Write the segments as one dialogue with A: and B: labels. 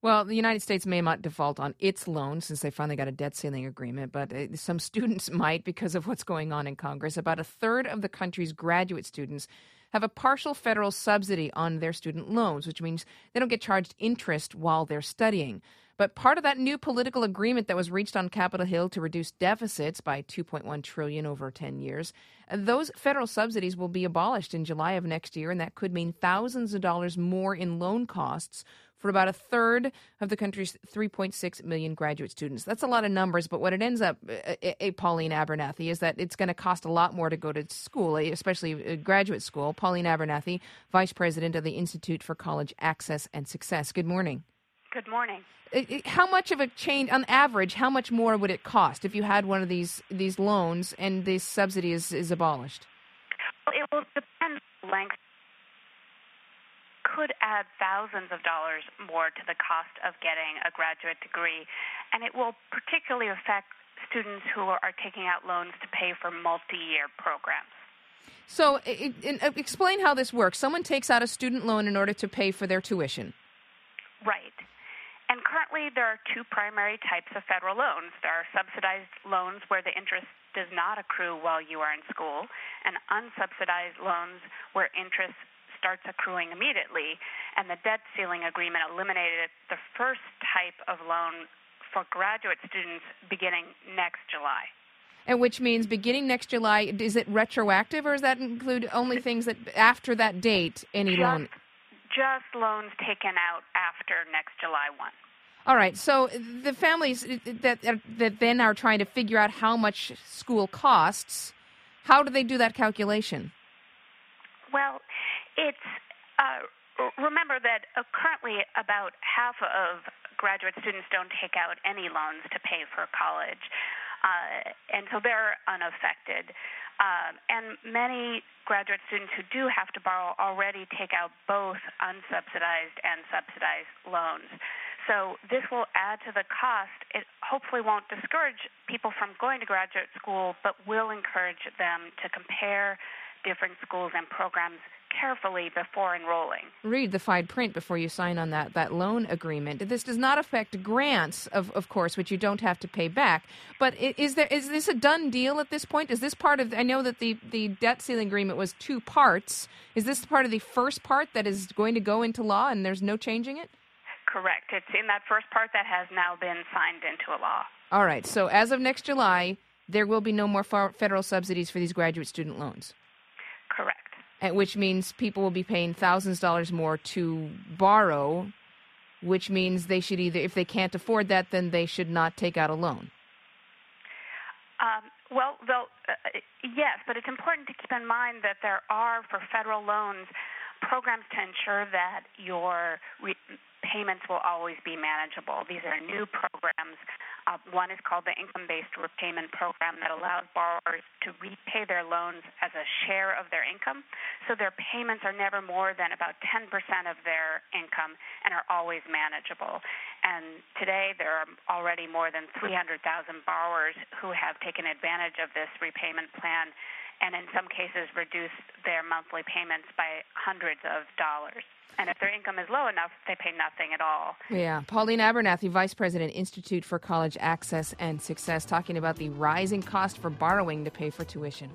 A: Well, the United States may not default on its loan since they finally got a debt ceiling agreement, but some students might because of what's going on in Congress. About a third of the country's graduate students have a partial federal subsidy on their student loans, which means they don't get charged interest while they're studying. But part of that new political agreement that was reached on Capitol Hill to reduce deficits by $2.1 trillion over 10 years, those federal subsidies will be abolished in July of next year, and that could mean thousands of dollars more in loan costs for about a third of the country's 3.6 million graduate students. That's a lot of numbers, but what it ends up, Pauline Abernathy, is that it's going to cost a lot more to go to school, especially graduate school. Pauline Abernathy, Vice President of the Institute for College Access and Success. Good morning.
B: Good morning.
A: How much of a change, on average, how much more would it cost if you had one of these loans and this subsidy is abolished?
B: Well, it will depend on the length. Could add thousands of dollars more to the cost of getting a graduate degree, and it will particularly affect students who are taking out loans to pay for multi-year programs.
A: So explain how this works. Someone takes out a student loan in order to pay for their tuition.
B: Right. And currently there are two primary types of federal loans. There are subsidized loans where the interest does not accrue while you are in school, and unsubsidized loans where interest starts accruing immediately. And the debt ceiling agreement eliminated the first type of loan for graduate students beginning next July.
A: And which means beginning next July, is it retroactive, or does that include only things that after that date, any loan?
B: Just loans taken out after next July 1.
A: All right. So the families that then are trying to figure out how much school costs, how do they do that calculation?
B: Well, it's remember that currently about half of graduate students don't take out any loans to pay for college, and so they're unaffected. And many graduate students who do have to borrow already take out both unsubsidized and subsidized loans. So this will add to the cost. It hopefully won't discourage people from going to graduate school, but will encourage them to compare different schools and programs carefully before enrolling.
A: Read the fine print before you sign on that loan agreement. This does not affect grants, of course, which you don't have to pay back. But is this a done deal at this point? Is this part of, I know that the debt ceiling agreement was two parts. Is this part of the first part that is going to go into law and there's no changing it?
B: Correct. It's in that first part that has now been signed into a law.
A: All right. So as of next July, there will be no more federal subsidies for these graduate student loans.
B: Correct.
A: Which means people will be paying thousands of dollars more to borrow, which means they should either, if they can't afford that, then they should not take out a loan.
B: Yes, but it's important to keep in mind that there are, for federal loans, programs to ensure that your payments will always be manageable. These are new programs. One is called the Income-Based Repayment Program that allows borrowers to repay their loans as a share of their income, so their payments are never more than about 10% of their income and are always manageable. And today there are already more than 300,000 borrowers who have taken advantage of this repayment plan and in some cases reduced their monthly payments by hundreds of dollars. And if their income is low enough, they pay nothing at all.
A: Yeah. Pauline Abernathy, Vice President, Institute for College Access and Success, talking about the rising cost for borrowing to pay for tuition.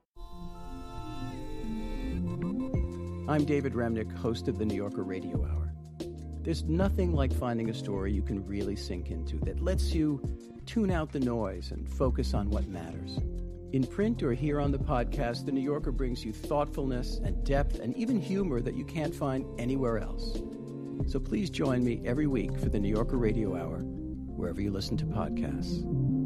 C: I'm David Remnick, host of the New Yorker Radio Hour. There's nothing like finding a story you can really sink into that lets you tune out the noise and focus on what matters. In print or here on the podcast, The New Yorker brings you thoughtfulness and depth and even humor that you can't find anywhere else. So please join me every week for The New Yorker Radio Hour, wherever you listen to podcasts.